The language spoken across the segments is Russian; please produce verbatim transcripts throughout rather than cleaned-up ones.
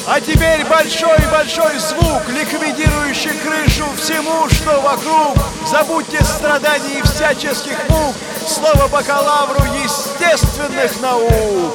А теперь большой-большой звук, ликвидирующий крышу всему, что вокруг. Забудьте страданий и всяческих мук. Слово бакалавру естественных наук.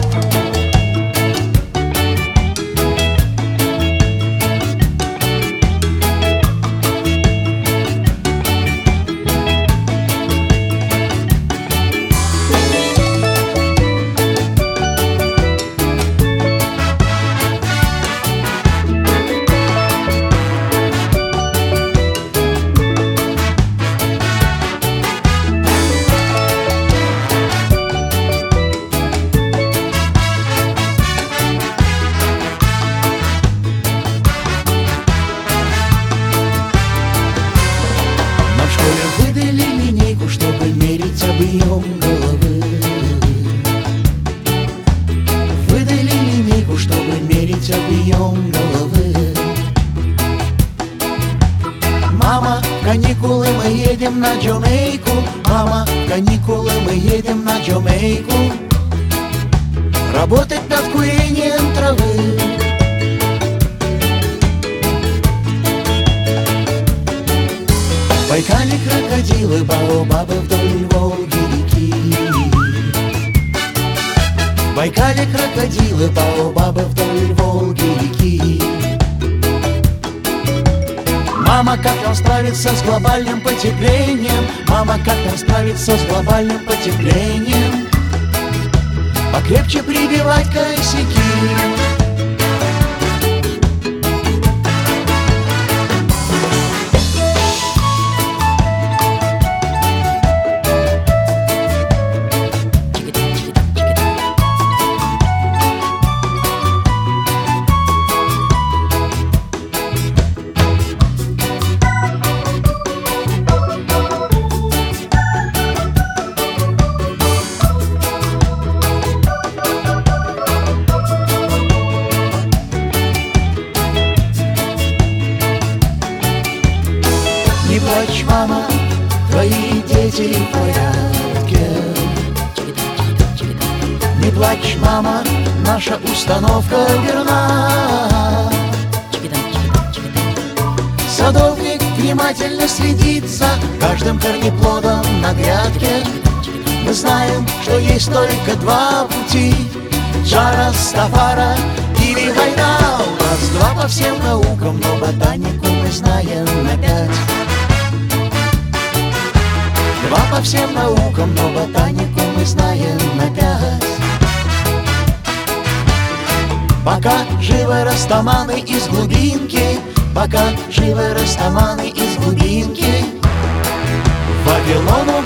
Выдали линейку, чтобы мерить объем головы. Выдали линейку, чтобы мерить объем головы. Мама, в каникулы мы едем на Джамайку. Мама, в каникулы мы едем на Джамайку. Работать над курением травы. В Байкале крокодилы, баобабы вдоль Волги реки. В Байкале крокодилы, баобабы вдоль Волги реки. Мама, как нам справиться с глобальным потеплением? Мама, как нам справиться с глобальным потеплением? Покрепче прибивать косяки. Не плачь, мама, твои дети в порядке. Не плачь, мама, наша установка верна. Садовник внимательно следит за каждым корнеплодом на грядке. Мы знаем, что есть только два пути: Джа Растафари или война. У нас два по всем наукам, но ботанику мы знаем на пять. Два по всем наукам, но ботанику мы знаем на пять. Пока живы растаманы из глубинки, пока живы растаманы из глубинки, Вавилону